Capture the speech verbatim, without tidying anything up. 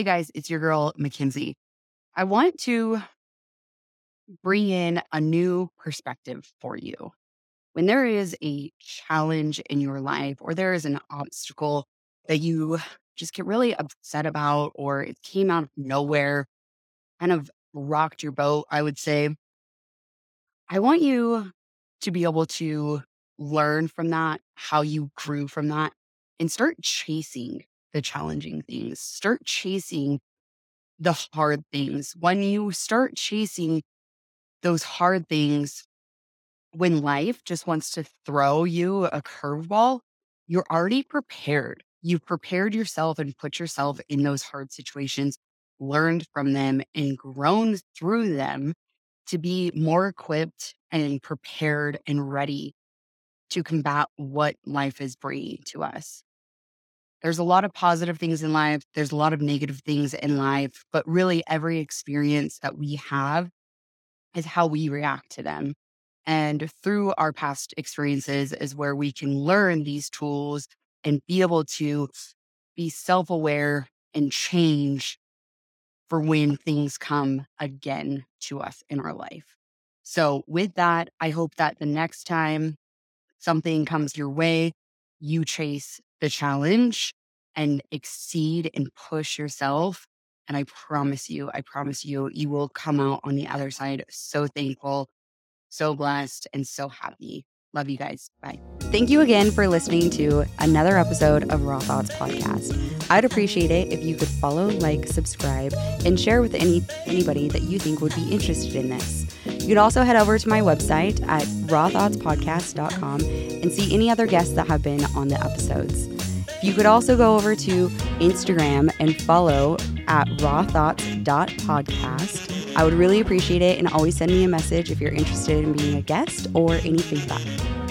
Hey guys, it's your girl, Mackenzie. I want to bring in a new perspective for you. When there is a challenge in your life or there is an obstacle that you just get really upset about, or it came out of nowhere, kind of rocked your boat, I would say, I want you to be able to learn from that, how you grew from that, and start chasing the challenging things. Start chasing the hard things. When you start chasing those hard things, when life just wants to throw you a curveball, you're already prepared. You've prepared yourself and put yourself in those hard situations, learned from them, and grown through them to be more equipped and prepared and ready to combat what life is bringing to us. There's a lot of positive things in life. There's a lot of negative things in life, but really every experience that we have is how we react to them. And through our past experiences is where we can learn these tools and be able to be self aware and change for when things come again to us in our life. So, with that, I hope that the next time something comes your way, you chase the challenge and exceed and push yourself. And I promise you, I promise you, you will come out on the other side so thankful, so blessed, and so happy. Love you guys. Bye. Thank you again for listening to another episode of Raw Thoughts Podcast. I'd appreciate it if you could follow, like, subscribe, and share with any anybody that you think would be interested in this. You could also head over to my website at raw thoughts podcast dot com and see any other guests that have been on the episodes. You could also go over to Instagram and follow at raw thoughts dot podcast. I would really appreciate it, and always send me a message if you're interested in being a guest or any feedback.